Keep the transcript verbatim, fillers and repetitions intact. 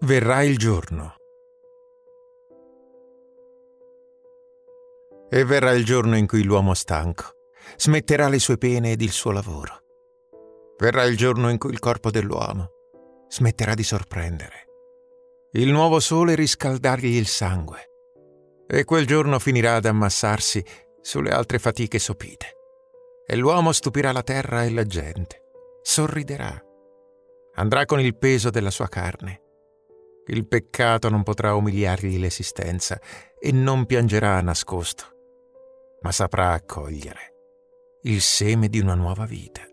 Verrà il giorno. E verrà il giorno in cui l'uomo stanco smetterà le sue pene ed il suo lavoro. Verrà il giorno in cui il corpo dell'uomo smetterà di sorprendere. Il nuovo sole riscaldargli il sangue. E quel giorno finirà ad ammassarsi sulle altre fatiche sopite. E l'uomo stupirà la terra e la gente. Sorriderà. Andrà con il peso della sua carne. Il peccato non potrà umiliargli l'esistenza e non piangerà a nascosto, ma saprà accogliere il seme di una nuova vita.